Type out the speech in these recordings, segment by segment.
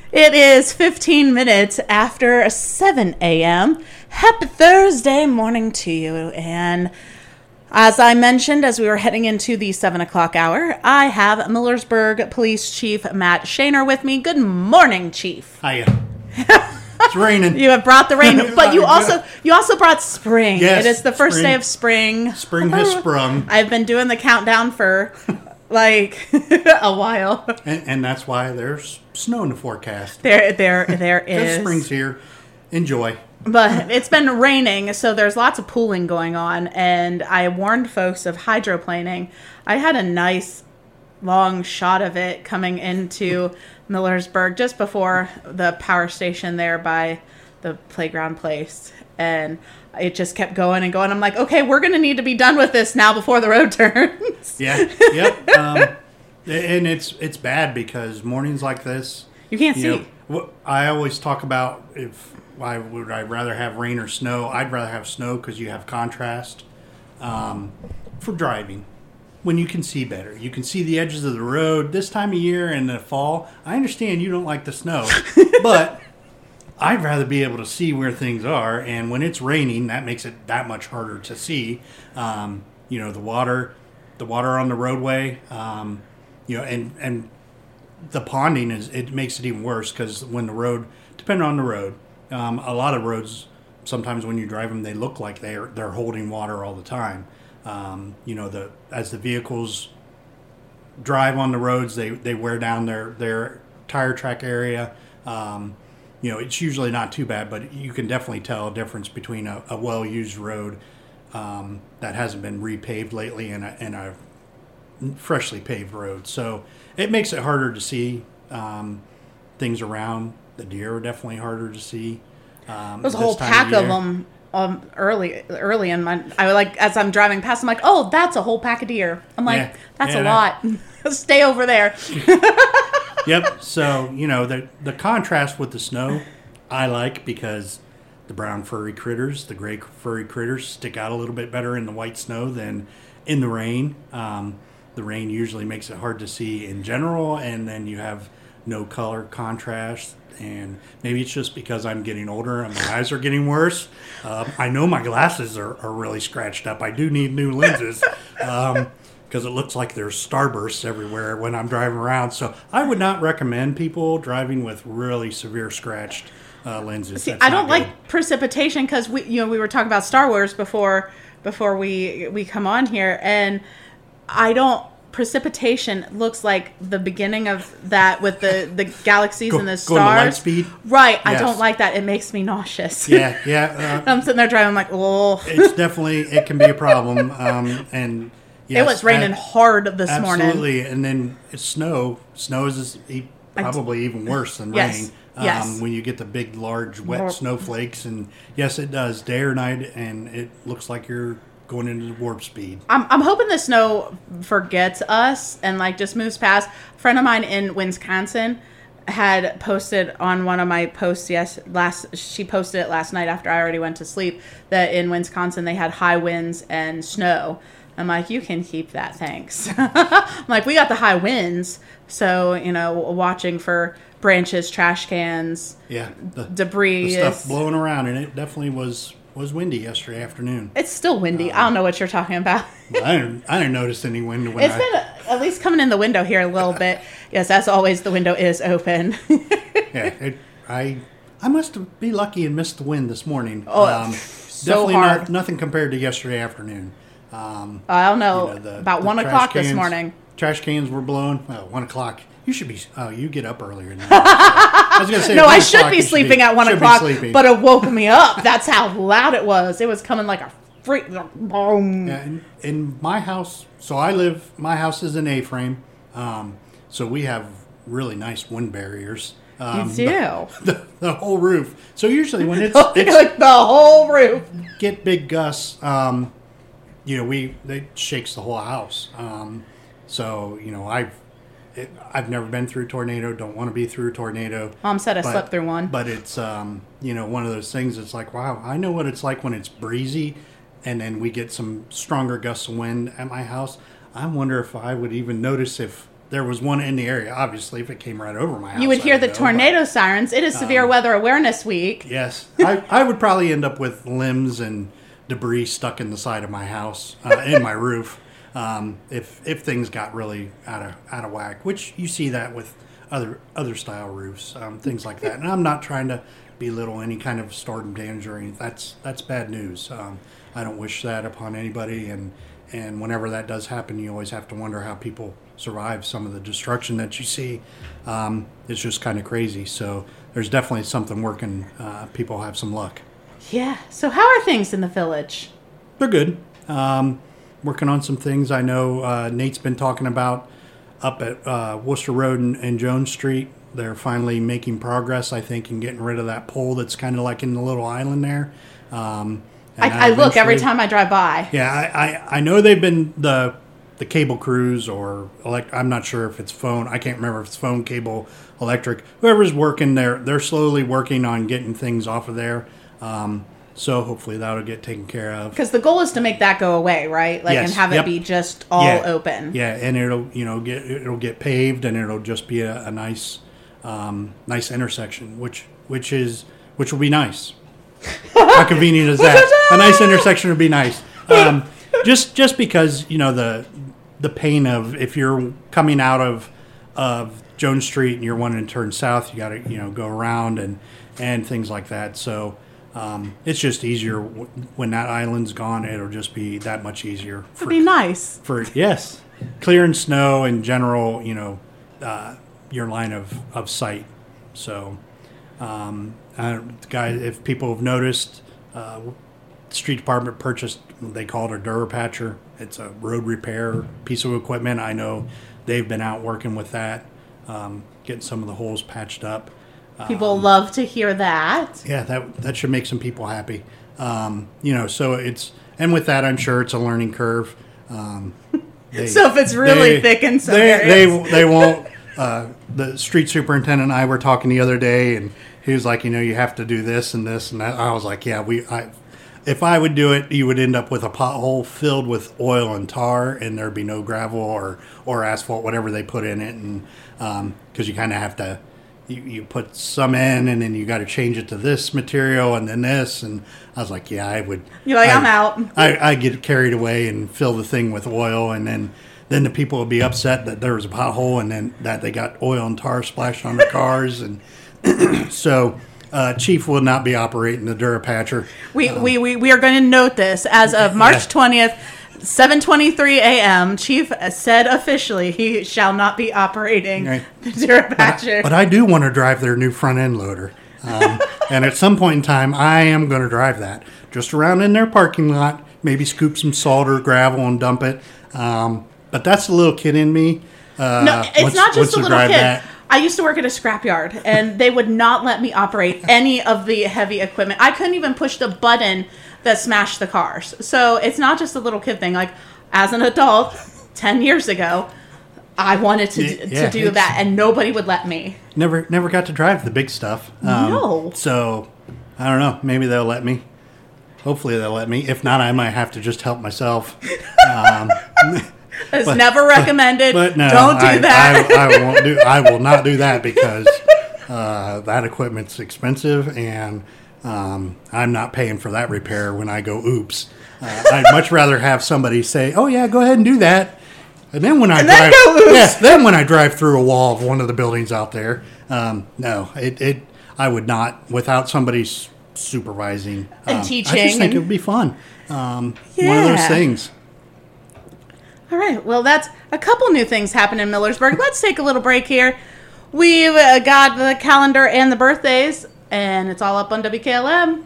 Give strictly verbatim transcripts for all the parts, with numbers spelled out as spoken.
It is fifteen minutes after seven a.m. Happy Thursday morning to you. And as I mentioned, as we were heading into the seven o'clock hour, I have Millersburg Police Chief Matt Shaner with me. Good morning, Chief. Hiya. It's raining. You have brought the rain, but you also you also brought spring. Yes, it is the first spring. day of spring. Spring has sprung. I've been doing the countdown for like a while. And, and that's why there's snow in the forecast. There, there, there Because is. spring's here. Enjoy. But it's been raining, so there's lots of pooling going on, and I warned folks of hydroplaning. I had a nice long shot of it coming into Millersburg just before the power station there by the playground place, and it just kept going and going. I'm like, okay, we're going to need to be done with this now before the road turns. Yeah, yep. Um, and it's it's bad because mornings like this, You can't you see. know, I always talk about if why would I rather have rain or snow. I'd rather have snow because you have contrast um, for driving. When you can see better. You can see the edges of the road. This time of year in the fall, I understand you don't like the snow, but I'd rather be able to see where things are. And when it's raining, that makes it that much harder to see. Um, you know, the water, the water on the roadway, um, you know, and, and the ponding, is it makes it even worse because when the road, depending on the road, um, a lot of roads, sometimes when you drive them, they look like they're, they're holding water all the time. Um, you know, the as the vehicles drive on the roads, they, they wear down their, their tire track area. Um, you know, it's usually not too bad, but you can definitely tell a difference between a, a well-used road um, that hasn't been repaved lately and a, and a freshly paved road. So it makes it harder to see um, things around. The deer are definitely harder to see. Um, There's a whole pack of, of them. Um, early, early in my, I like as I'm driving past, I'm like, oh, that's a whole pack of deer. I'm like, Yeah. that's Yeah, a lot. Stay over there. Yep. So, you know, the the contrast with the snow, I like because the brown furry critters, the gray furry critters stick out a little bit better in the white snow than in the rain. Um, the rain usually makes it hard to see in general, and then you have no color contrast. And maybe it's just because I'm getting older and my eyes are getting worse. Um, I know my glasses are, are really scratched up. I do need new lenses because um, it looks like there's starbursts everywhere when I'm driving around. So I would not recommend people driving with really severe scratched uh, lenses. See, That's I not don't good. like precipitation because we, you know, we were talking about Star Wars before before we we come on here, and I don't. Precipitation looks like the beginning of that with the, the galaxies Go, and the going stars. to light speed? Right. I Yes. don't like that. It makes me nauseous. Yeah, yeah. Uh, I'm sitting there driving like, oh. it's definitely, it can be a problem. Um, and yes, It was raining I- hard this morning. Absolutely, and then it's snow. Snow is e- probably even worse than Yes, rain. yes. When you get the big, large, wet More- snowflakes, and yes, it does day or night, and it looks like you're going into warp speed. I'm, I'm hoping the snow forgets us and like just moves past. A friend of mine in Wisconsin had posted on one of my posts yes last she posted it last night after I already went to sleep that in Wisconsin they had high winds and snow. I'm like, you can keep that, thanks. I'm like, we got the high winds, so you know, watching for branches, trash cans, Yeah, the, debris. the stuff is- blowing around, and it definitely was was windy yesterday afternoon. It's still windy. I don't know what you're talking about. I didn't I didn't notice any wind when It's I. been at least coming in the window here a little bit. Yes, as always, the window is open. Yeah, it, I I must be lucky and missed the wind this morning. Oh, so definitely hard. Not, nothing compared to yesterday afternoon. Um, I don't know, you know, the- about the one trash o'clock this cans- morning. Trash cans were blowing. Well, one o'clock. You should be. Oh, you get up earlier than that. I was gonna say. No, at I one should o'clock be you sleeping at one should be o'clock, sleeping. but it woke me up. That's how loud it was. It was coming like a freak. Boom. Yeah, in, in my house, so I live. My house is an A-frame, um, so we have really nice wind barriers. Um, You do. The, the, the whole roof. So usually when it's, Like it's the whole roof. get big gusts, um, you know, we it shakes the whole house. Um, so you know, I've it, I've never been through a tornado. Don't want to be through a tornado. Mom said I But- slept through one. But it's um, you know, one of those things. It's like, wow, I know what it's like when it's breezy, and then we get some stronger gusts of wind at my house. I wonder if I would even notice if there was one in the area. Obviously, if it came right over my house, You would hear I the know, tornado but, sirens. It is Severe um, Weather Awareness Week. Yes, I, I would probably end up with limbs and debris stuck in the side of my house, uh, in my roof, um, if if things got really out of out of whack. Which you see that with other other style roofs, um, things like that. And I'm not trying to belittle any kind of storm damage or anything. That's that's bad news. Um, I don't wish that upon anybody, and and whenever that does happen, you always have to wonder how people survive some of the destruction that you see. Um, it's just kind of crazy. So there's definitely something working. Uh, people have some luck. Yeah. So how are things in the village? They're good. Um, working on some things. I know uh, Nate's been talking about up at uh, Worcester Road and, and Jones Street. They're finally making progress, I think, in getting rid of that pole that's kind of like in the little island there. Um, I, I look every time I drive by. Yeah, I, I, I know they've been the the cable crews or elect. I'm not sure if it's phone. I can't remember if it's phone, cable, electric. Whoever's working there, they're slowly working on getting things off of there. Um, so hopefully that'll get taken care of. Because the goal is to make that go away, right? Like, Yes, and have yep. it be just all Yeah. open. Yeah, and it'll you know get it'll get paved and it'll just be a, a nice um, nice intersection, which which is which will be nice. How convenient is that? A nice intersection would be nice. Um, just just because you know the the pain of if you're coming out of of Jones Street and you're wanting to turn south, you got to you know go around and and things like that. So um, it's just easier w- when that island's gone. It'll just be that much easier. For, It'd be nice. for yes, clearing snow in general. You know, uh, your line of of sight. So. Um, I, guy, if people have noticed, uh, the street department purchased, they call it a Durapatcher. It's a road repair piece of equipment. I know they've been out working with that, um, getting some of the holes patched up. People Um, love to hear that. Yeah, that that should make some people happy. Um, you know, so it's, and with that, I'm sure it's a learning curve. Um, they, So if it's really they, thick in some they, areas. they, they won't. Uh, the street superintendent and I were talking the other day, and he was like, you know, you have to do this and this and that. I was like, yeah, we. I, if I would do it, you would end up with a pothole filled with oil and tar, and there'd be no gravel or, or asphalt, whatever they put in it, and because um, you kind of have to, you, you put some in, and then you got to change it to this material, and then this, and I was like, yeah, I would. You're like, I, I'm out. I I get carried away and fill the thing with oil, and then. Then the people would be upset that there was a pothole and then that they got oil and tar splashed on their cars. And so uh, Chief will not be operating the Durapatcher. We, um, we, we, we are going to note this. As of March twentieth, seven twenty-three a.m., Chief said officially he shall not be operating Right. the Durapatcher. But I do want to drive their new front end loader. Um, and at some point in time, I am going to drive that. Just around in their parking lot, maybe scoop some salt or gravel and dump it. Um, but that's the little kid in me. Uh, No, it's wants- not just wants a to little drive kid. that. I used to work at a scrapyard, and they would not let me operate any of the heavy equipment. I couldn't even push the button that smashed the cars. So it's not just a little kid thing. Like, as an adult, ten years ago, I wanted to, Yeah, to yeah, do it's- that, and nobody would let me. Never, never got to drive the big stuff. Um, No. So I don't know. Maybe they'll let me. Hopefully they'll let me. If not, I might have to just help myself. Um, It's never recommended. but no, Don't do I, that. I, I won't do. I will not do that because uh, that equipment's expensive, and um, I'm not paying for that repair when I go. Oops. Uh, I'd much rather have somebody say, "Oh yeah, go ahead and do that." And then when I And then drive, go, "Oops." yeah, then when I drive through a wall of one of the buildings out there, um, no, it, it, I would not without somebody s- supervising And um, teaching I just think and- it would be fun. Um, One of those Yeah. things. All right. Well, that's a couple new things happen in Millersburg. Let's take a little break here. We've uh, got the calendar and the birthdays, and it's all up on W K L M.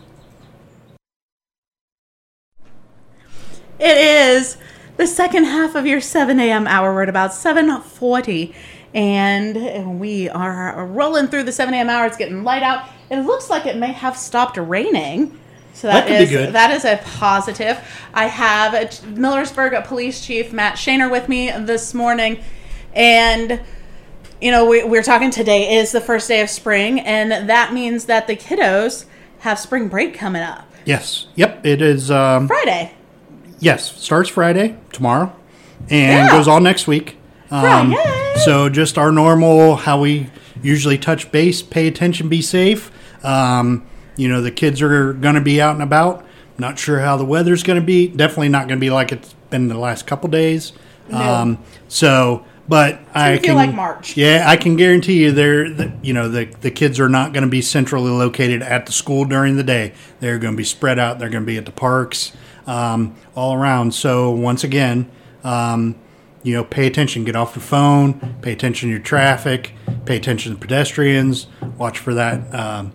It is the second half of your seven a.m. hour. We're at about seven forty, and we are rolling through the seven a.m. hour. It's getting light out. It looks like it may have stopped raining. So that, That could be is good. that is a positive. I have a Millersburg Police Chief Matt Shaner with me this morning, and you know we, we're talking today is the first day of spring, and that means that the kiddos have spring break coming up Yes. Yep. It is. Um, Friday. Yes, starts Friday, tomorrow, and Yeah. goes all next week. Um, Right. So just our normal, how we usually touch base, pay attention, be safe. Um, you know, the kids are going to be out and about. Not sure how the weather's going to be. Definitely not going to be like it's been the last couple days. No. Um, so, but I feel can like March. Yeah, I can guarantee you, they're the, you know the the kids are not going to be centrally located at the school during the day. They're going to be spread out. They're going to be at the parks, um, all around. So once again, um, you know, pay attention. Get off your phone. Pay attention to your traffic. Pay attention to pedestrians. Watch for that. Um,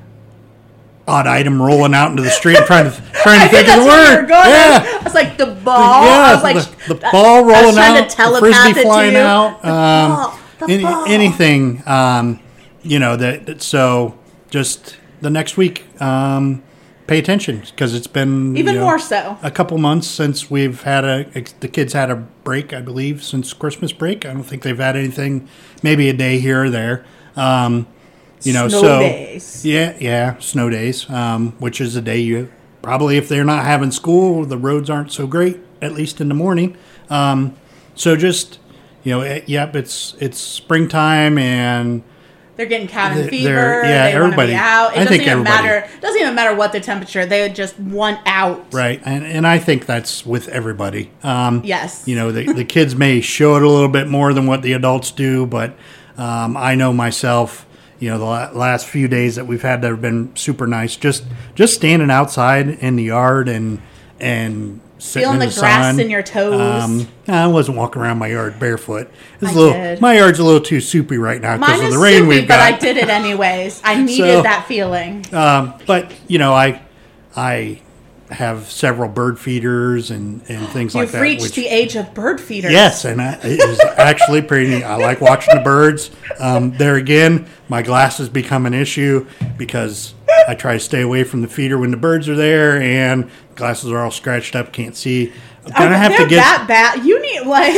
odd item rolling out into the street. I'm trying to trying to think of the word. Yeah, I was like the ball. Yeah, I was like the, the ball rolling I was trying out, to telepath the frisbee it flying to you. out, The um, ball, the any, ball. anything. Um, you know that, that. So just the next week, um, pay attention because it's been Even you know, more so. a couple months since we've had a. The kids had a break, I believe, since Christmas break. I don't think they've had anything. Maybe a day here or there. Um, You know, Snow so days. yeah, yeah, snow days, um, which is a day you probably, if they're not having school, the roads aren't so great, at least in the morning. Um, so just, you know, it, yep, it's it's springtime and They're getting cabin They're- fever. yeah, they want to everybody- be out. It I doesn't think even everybody- matter. It doesn't even matter what the temperature. They just want out. right, and and I think that's with everybody. Um, Yes. You know, the the kids may show it a little bit more than what the adults do, but um, I know myself. You know, the la- last few days that we've had that have been super nice. Just just standing outside in the yard and and sitting Feeling in the the, grass sun. in your toes. Um, I wasn't walking around my yard barefoot. It's I a little, did. my yard's a little too soupy right now because Mine of is the rain soupy, we've but got. I did it anyways. I needed So- that feeling. Um, but you know, I I have several bird feeders and, and things like You've that. reached which- the age of bird feeders. Yes, and I, it was actually pretty neat. I like watching the birds. Um, there again, my glasses become an issue because I try to stay away from the feeder when the birds are there, and glasses are all scratched up, can't see. I'm Oh, gonna have they're to get that bad. You need like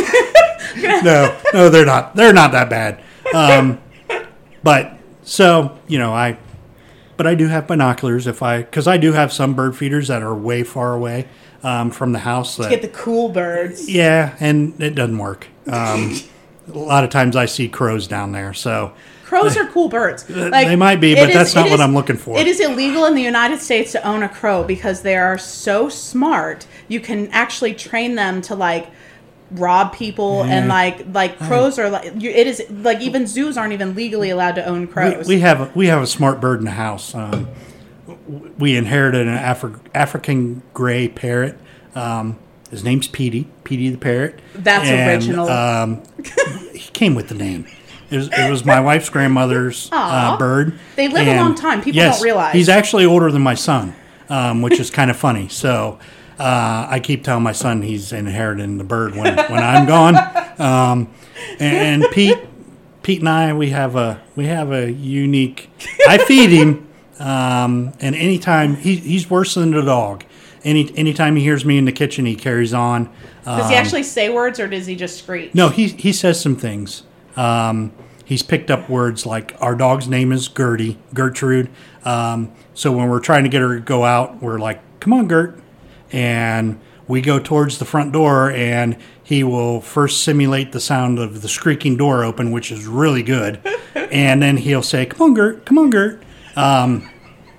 no, no, they're not. They're not that bad. Um, but so you know, I, but I do have binoculars if I, because I do have some bird feeders that are way far away um, from the house. That, get the cool birds. yeah, and it doesn't work. Um, a lot of times I see crows down there, so Crows are cool birds. Like, they might be, it but is- that's not it what is- I'm looking for. It is illegal in the United States to own a crow because they are so smart. You can actually train them to like rob people and like like crows are like you, it is like even zoos aren't even legally allowed to own we, crows. we have a, we have a smart bird in the house. Um, w- we inherited an Afri- African gray parrot. Um, his name's Petey, Petey the parrot. That's And, original. Um, he came with the name. It was, it was my wife's grandmother's uh, Aw. bird. They live a And long time. People yes, don't realize. He's actually older than my son, um, which is kind of funny. So uh, I keep telling my son he's inheriting the bird when, when I'm gone. Um, and, and Pete, Pete and I, we have a we have a unique. I feed him, um, and anytime he, he's worse than the dog. Any anytime he hears me in the kitchen, he carries on. Um, Does he actually say words or does he just screech? no, he he says some things. Um, he's picked up words like our dog's name is Gertie, Gertrude. Um, so when we're trying to get her to go out, we're like, "Come on, Gert," and we go towards the front door, and he will first simulate the sound of the squeaking door open, which is really good, and then he'll say, "Come on, Gert, come on, Gert," um,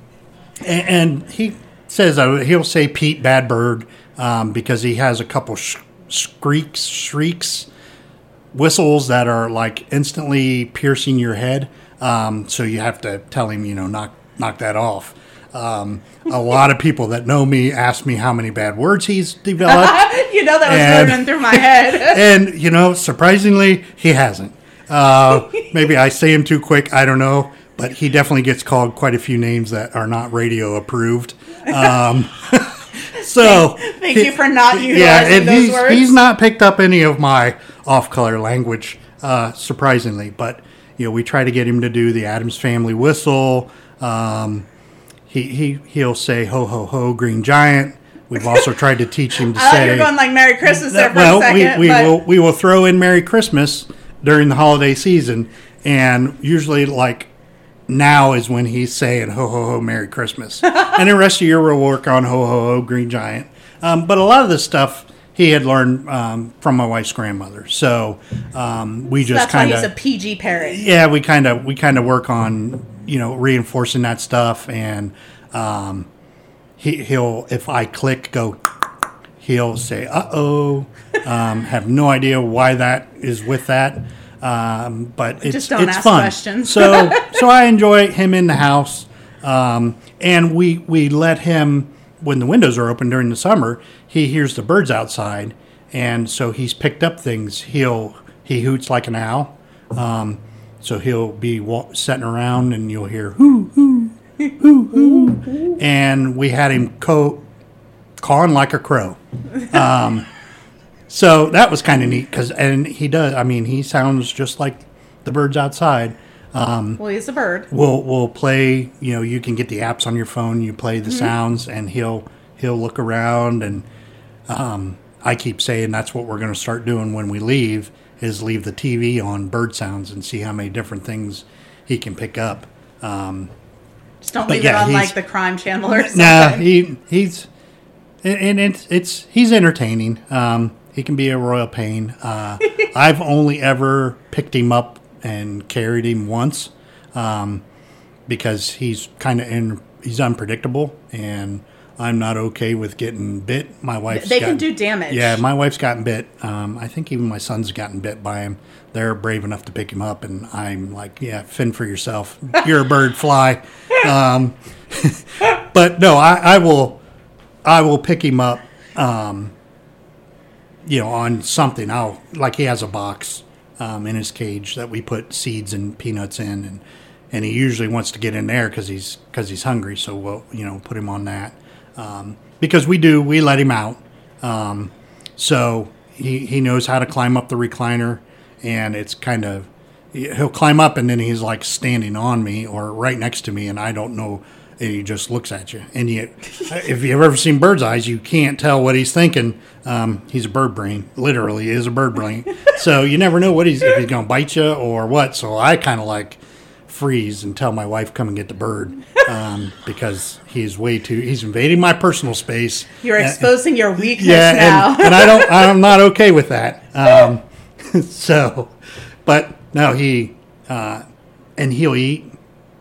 and, and he says uh, he'll say Pete Bad Bird um, because he has a couple sh- squeaks, shrieks. Whistles that are like instantly piercing your head, um, so you have to tell him, you know, knock knock that off. Um, a lot of people that know me ask me how many bad words he's developed, You know that was And- running through my head. and you know, surprisingly, he hasn't. Uh, maybe I say him too quick. I don't know, but he definitely gets called quite a few names that are not radio approved. Um, so Thank you for not utilizing yeah, and those he's, words. he's not picked up any of my off-color language, uh, surprisingly. But you know, we try to get him to do the Addams Family whistle. Um, he he he'll say "ho ho ho, Green Giant." We've also tried to teach him to I thought say. you were going like Merry Christmas there for well, a second. we we but will we will throw in Merry Christmas during the holiday season, and usually like. Now is when he's saying "ho ho ho, Merry Christmas," and the rest of the year we'll work on "ho ho ho, Green Giant." Um, but a lot of this stuff he had learned um, from my wife's grandmother. So um, we So just that's why kind he's a of P G parrot. yeah, we kind of we kind of work on you know reinforcing that stuff, and um, he he'll if I click go, he'll say uh oh, um, have no idea why that is with that. Um, but it's, Just don't it's ask fun. questions. so so I enjoy him in the house, um, and we we let him when the windows are open during the summer. He hears the birds outside, and so he's picked up things. He'll he hoots like an owl, um, so he'll be wa- sitting around, and you'll hear hoo hoo hoo hoo, and we had him co- cawing like a crow. Um, So that was kind of neat because, and he does. I mean, he sounds just like the birds outside. Um, Well, he's a bird. we'll we'll play. You know, you can get the apps on your phone. You play the sounds, and he'll he'll look around. And um, I keep saying that's what we're going to start doing when we leave is leave the T V on bird sounds and see how many different things he can pick up. Um, Just don't But leave yeah, it on he's- like the crime channel or something. nah, he he's and and it's it's he's entertaining. Um, he can be a royal pain. Uh, I've only ever picked him up and carried him once um, because he's kind of in he's unpredictable, and I'm not okay with getting bit. My wife's They gotten, can do damage. Yeah, my wife's gotten bit. Um, I think even my son's gotten bit by him. They're brave enough to pick him up, and I'm like, yeah, fend for yourself. You're a bird, fly. Um, but no, I, I will, I will pick him up. Um, you know, on something. I'll like he has a box um, in his cage that we put seeds and peanuts in, and and he usually wants to get in there because he's because he's hungry. So we'll you know put him on that um, because we do we let him out. Um, so he he knows how to climb up the recliner, and it's kind of he'll climb up and then he's like standing on me or right next to me, and I don't know. And he just looks at you. And you, if you've ever seen bird's eyes, you can't tell what he's thinking. Um, he's a bird brain. Literally, he is a bird brain. So you never know what he's if he's going to bite you or what. So I kind of like freeze and tell my wife, come and get the bird. Um, because he's way too, he's invading my personal space. You're And- exposing your weakness yeah, now. and, and I don't, I'm not okay with that. Um, so, but no, he, uh, and he'll eat.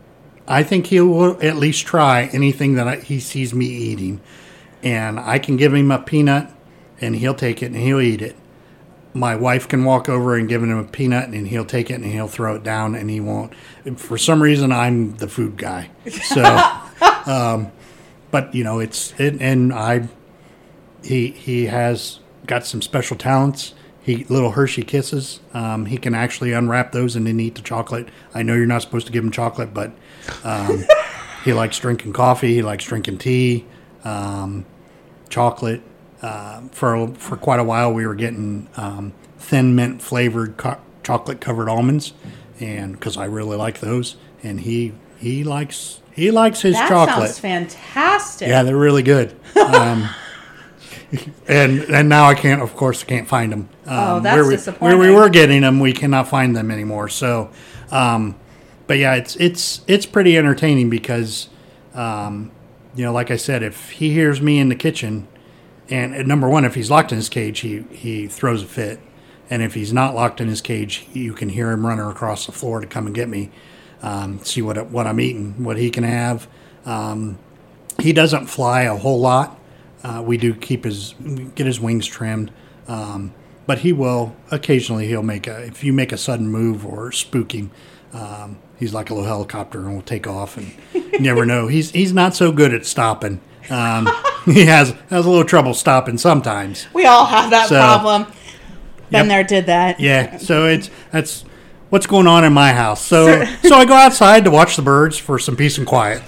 I think he will at least try anything that I, he sees me eating. And I can give him a peanut, and he'll take it, and he'll eat it. My wife can walk over and give him a peanut, and he'll take it, and he'll throw it down, and he won't. For some reason, I'm the food guy. So, um, but, you know, it's, it, and I, he, he has got some special talents. He little Hershey Kisses. Um, he can actually unwrap those and then eat the chocolate. I know you're not supposed to give him chocolate, but um, he likes drinking coffee. He likes drinking tea, um, chocolate. Uh, for for quite a while, we were getting um, thin mint flavored co- chocolate covered almonds, and because I really like those, and he he likes he likes his That chocolate. sounds fantastic. Yeah, they're really good. Um, and and now I can't, of course, I can't find them. Um, Oh, that's where we, disappointing. Where we were getting them, we cannot find them anymore. So, um, but yeah, it's it's it's pretty entertaining because, um, you know, like I said, if he hears me in the kitchen, and, and number one, if he's locked in his cage, he he throws a fit, and if he's not locked in his cage, you can hear him running across the floor to come and get me, um, see what what I'm eating, what he can have. Um, he doesn't fly a whole lot. Uh, we do keep his get his wings trimmed, um, but he will occasionally. He'll make a if you make a sudden move or spook him. Um, he's like a little helicopter and will take off, and you never know. He's he's not so good at stopping. Um, he has has a little trouble stopping sometimes. We all have that So, problem. Been yep. there, did that. Yeah, so it's that's what's going on in my house. So so I go outside to watch the birds for some peace and quiet.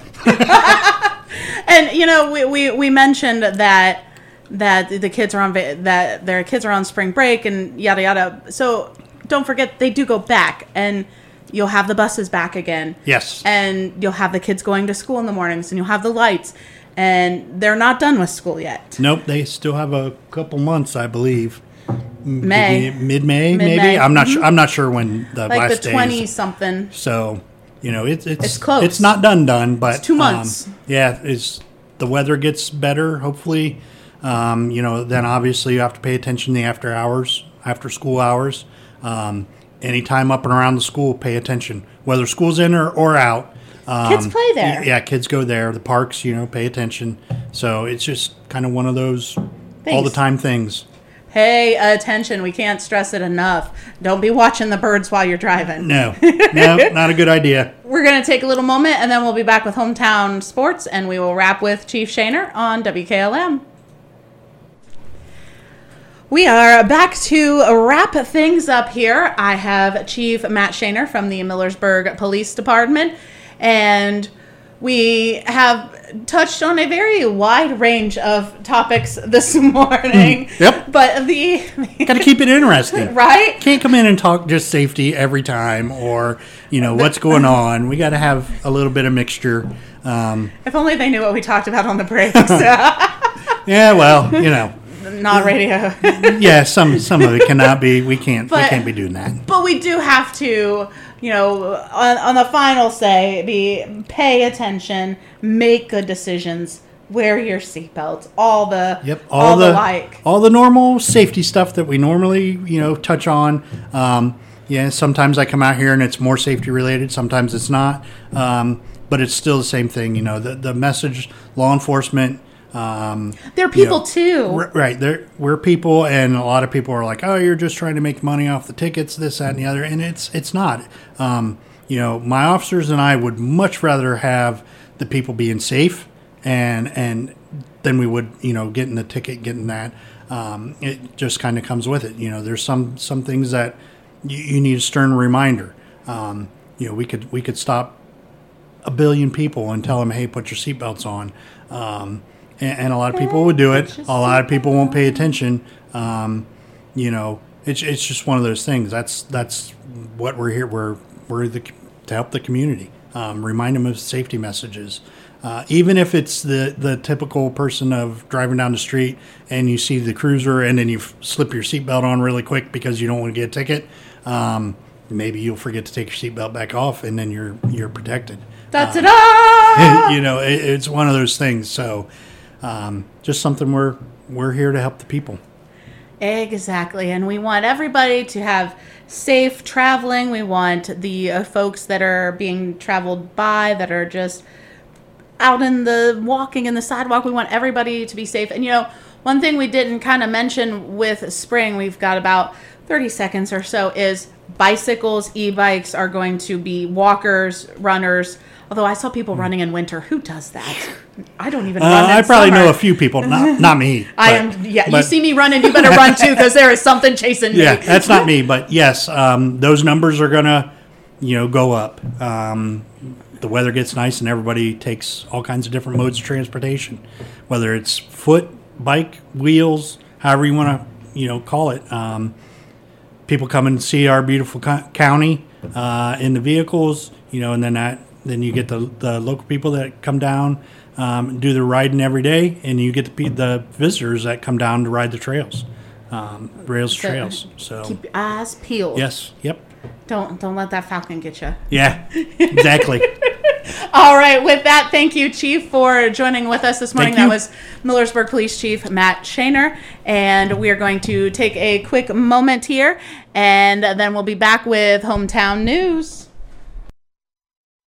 And you know, we, we, we mentioned that that the kids are on va- that their kids are on spring break and yada yada. So don't forget they do go back, and you'll have the buses back again. Yes. And you'll have the kids going to school in the mornings, and you'll have the lights, and they're not done with school yet. Nope, they still have a couple months, I believe. May mid May, Mid-May. maybe. I'm not Mhm. sure. I'm not sure when the like last the day twenty is. something. So, you know, it's it's It's close. It's not done done, but It's two months. Um, yeah, as the weather gets better, hopefully, Um, you know, then obviously you have to pay attention to the after hours, after school hours. Um, anytime up and around the school, pay attention, whether school's in or, or out. Um, Kids play there. Yeah, kids go there. The parks, you know, pay attention. So it's just kind of one of those Thanks. all the time things. Pay attention. We can't stress it enough. Don't be watching the birds while you're driving. No, no, not a good idea. We're going to take a little moment, and then we'll be back with Hometown Sports, and we will wrap with Chief Shaner on W K L M. We are back to wrap things up here. I have Chief Matt Shaner from the Millersburg Police Department, and we have touched on a very wide range of topics this morning. Mm, yep. But the... Got to keep it interesting. Right? Can't come in and talk just safety every time or, you know, what's going on. We got to have a little bit of mixture. Um, if only they knew what we talked about on the breaks. Yeah, well, you know. Not radio. Yeah, some some of it cannot be. We can't. But, we can't be doing that. But we do have to, you know, on, on the final say, be pay attention, make good decisions, wear your seatbelts, all the yep, all, all the, the like, all the normal safety stuff that we normally, you know, touch on. Um, yeah, sometimes I come out here and it's more safety related. Sometimes it's not, um, but it's still the same thing. You know, the the message, law enforcement. Um, They're people you know, too. r- right. They're, we're people, and a lot of people are like, oh, you're just trying to make money off the tickets, this, that, and the other. And it's it's not. Um, you know, my officers and I would much rather have the people being safe and and than we would, you know, getting the ticket, getting that. Um, it just kind of comes with it. You know, there's some some things that you, you need a stern reminder. Um, you know, we could we could stop a billion people and tell them, hey, put your seatbelts on. Um, And a lot of people would do it. A lot of people won't pay attention. Um, you know, it's it's just one of those things. That's that's what we're here. We're we're the, to help the community. Um, remind them of safety messages. Uh, even if it's the, the typical person of driving down the street and you see the cruiser and then you f- slip your seatbelt on really quick because you don't want to get a ticket. Um, maybe you'll forget to take your seatbelt back off and then you're you're protected. That's um, it. Ah! You know, it, it's one of those things. So. Um, just something we're we're here to help the people. Exactly, and we want everybody to have safe traveling. We want the uh, folks that are being traveled by, that are just out in the walking in the sidewalk. We want everybody to be safe. And you know, one thing we didn't kind of mention with spring, we've got about thirty seconds or so, is bicycles, e-bikes are going to be walkers, runners. Although I saw people running in winter. Who does that? I don't even Uh, run in I probably summer. know a few people, not not me. I but- am, yeah, you but- see me running, you better run too, because there is something chasing me. Yeah, that's not me, but yes, um, those numbers are gonna, you know, go up. Um, the weather gets nice, and everybody takes all kinds of different modes of transportation, whether it's foot, bike, wheels, however you want to, you know, call it. Um, people come and see our beautiful co- county uh, in the vehicles, you know, and then that. Then you get the the local people that come down, um, do their riding every day, and you get the pe- the visitors that come down to ride the trails, um, rails So, trails. So Keep your eyes peeled. yes, yep, Don't don't let that falcon get you. yeah, exactly. All right. With that, thank you, Chief, for joining with us this morning. Thank That you. was Millersburg Police Chief Matt Shaner, and we are going to take a quick moment here, and then we'll be back with Hometown News.